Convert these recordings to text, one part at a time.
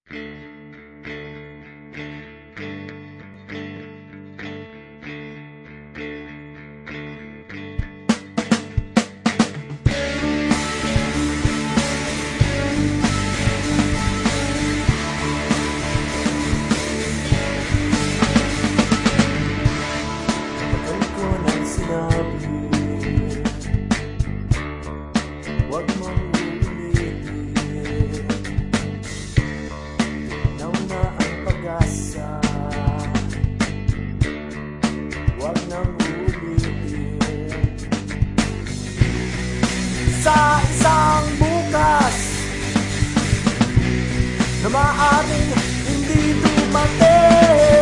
Huwag mong ulitin, ikaw na ang pag-asa. Huwag nang ulitin. Sa isang bukas na maaaring hindi dumating,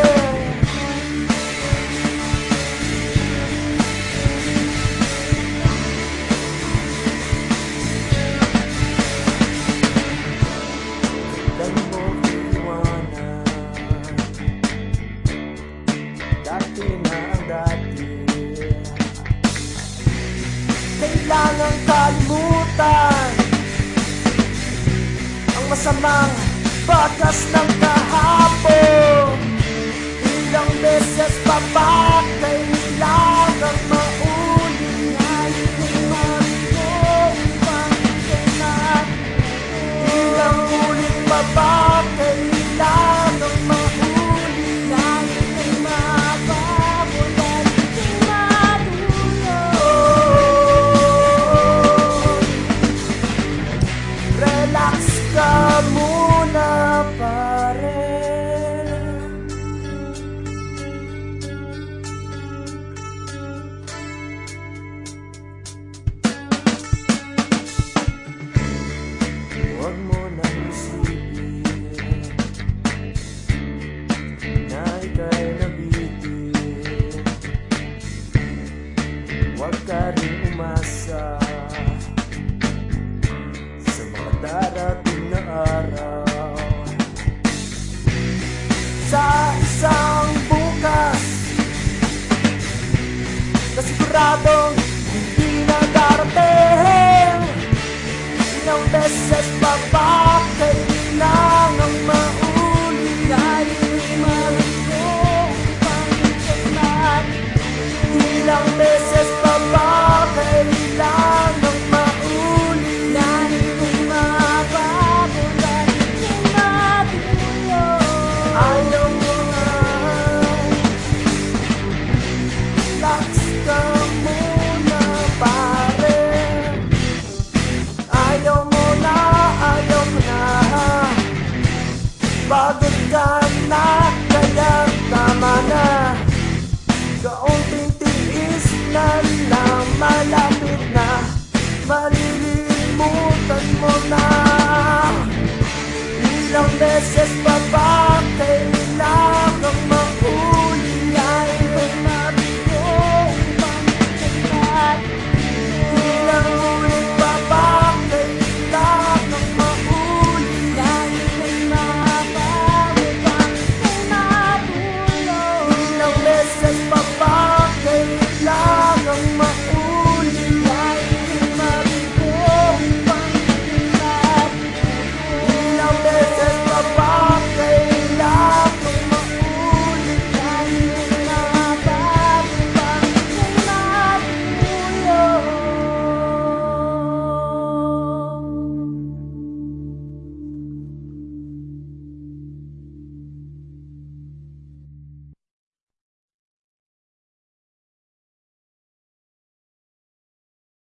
dati na ang dati. Kailangang kalimutan ang masamang bakas ng kahapon. Ilang beses pa ba kailangang mauli? Ay kumarong pangkinan. Ilang ulit pa ba kailangang mauli? Relax ka muna, pare. Huwag mo nang isipin na ika'y nabitin. Huwag ka rin umasa darating na araw. Sa isang bukas na siguradong hindi na darating, ilang beses pa ba kailangang mauli? Ay marunong pangkinan. Ilang beses pa ba kailangang pagod ka na, kaya tama na. Kaunting tiis na lang, malapit na, malilimutan mo na. Ilang beses pa ba